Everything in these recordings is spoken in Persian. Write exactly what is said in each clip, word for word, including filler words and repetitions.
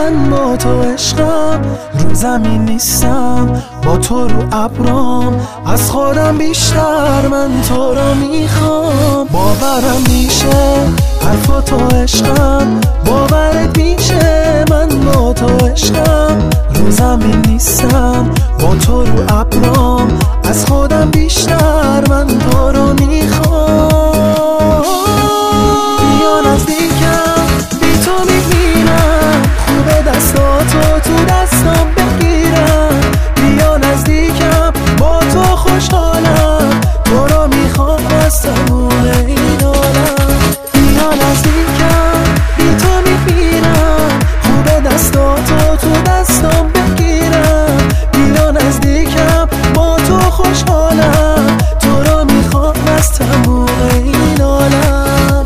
من با تو عشقم، رو زمین نیستم با تو رو ابرام، از خودم بیشتر من تو رو میخوام. باورم میشه حرفا تو عشقم، باورت میشه من با تو عشقم، رو زمین نیستم با تو رو ابرام، از خودم بیشتر من تو رو میخوام. بیا نزدیکم بی تو میبینم، خوبه دستاتو تو دستم بگیرم. بیا نزدیکم با تو خوشحالم، تو رو میخوام از تموم این عالم. بیا نزدیکم بی تو میبینم، خوبه دستاتو تو دستم بگیرم. بیا نزدیکم با تو خوشحالم، تو رو میخوام از تموم این عالم.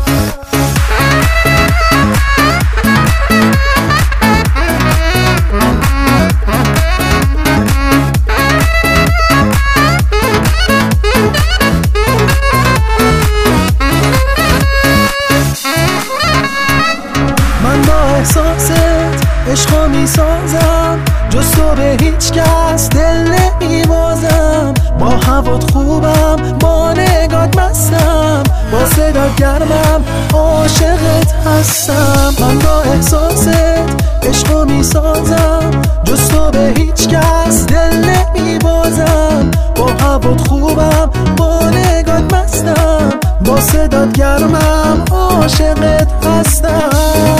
من با احساست عشقا میسازم، جز تو به هیچ کس دل نمیبازم. با هوات خوبم با نگات مستم، با صدات گرمم عاشقت هستم. من با احساست عشقا میسازم، جز تو به هیچ کس دل نمیبازم. با هوات خوبم با نگات مستم، با صدات گرمم عاشقت هستم.